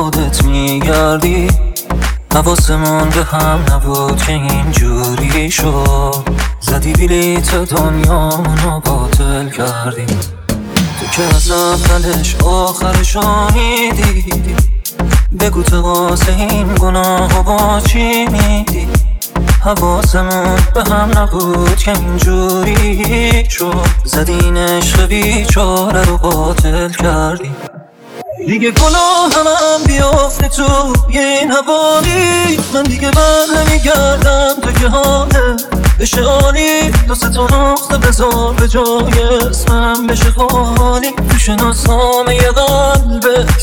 خودت میگردی. حواسمون به هم نبود که اینجوری شد. زدی بلیت دنیامونو باطل کردی. تو که از اولش آخرشو میدیدی. بگو تو واسه این گناه با چی میدی. حواسمون به هم نبود که اینجوری شد. زدی این عشق بیچاره رو باطل کردی. دیگه گناه هم بیافته تو این حوالی. من دیگه بر نمیگردم تو که حاله بشه عالی. دو سه تا نقطه بذار به جای اسمم بشه خالی. تو شناسنامه قلبت.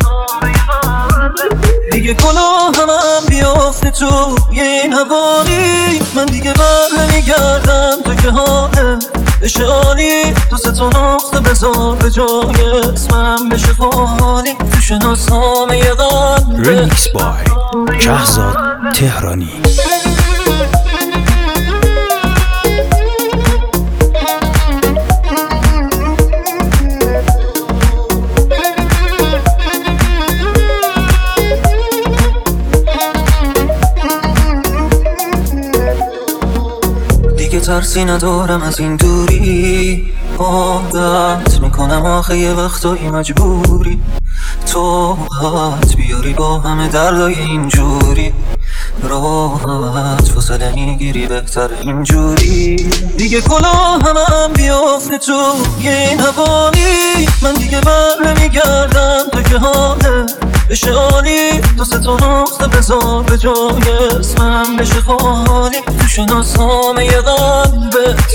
دیگه گناه هم بیافته تو این حوالی. من دیگه بر نمیگردم تو که حاله بشه عالی. دو سه تا نقطه بذار به جای اسمم بشه خالی. تو شناسنامه قلبت. ریمیکس بای شهزاد تهرانی. دیگه ترسی ندارم از این دوری. عادت میکنم آخه یه وقتایی مجبوری. توبت بیاری با همه دردای اینجوری. راحت فاصله میگیری بهتر اینجوری. دیگه کلاه هم بیافته تو این حوالی. من دیگه بر نمیگردم تو که حاله بشه عالی. دو سه تا نقطه بذار به جای اسمم بشه خالی. تو شناسنامه قلبت.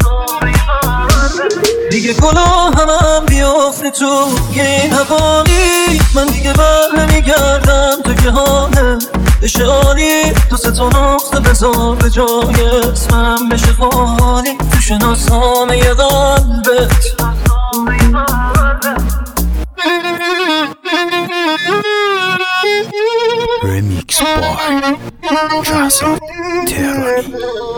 دیگه گناه هم بیافته تو این حوالی. من دیگه بر نمیگردم تو که حاله بشه عالی. دو سه تا نقطه بذار به جای اسمم بشه خالی. تو شناسنامه قلبت. ریمیکس بای شهزاد تهرانی.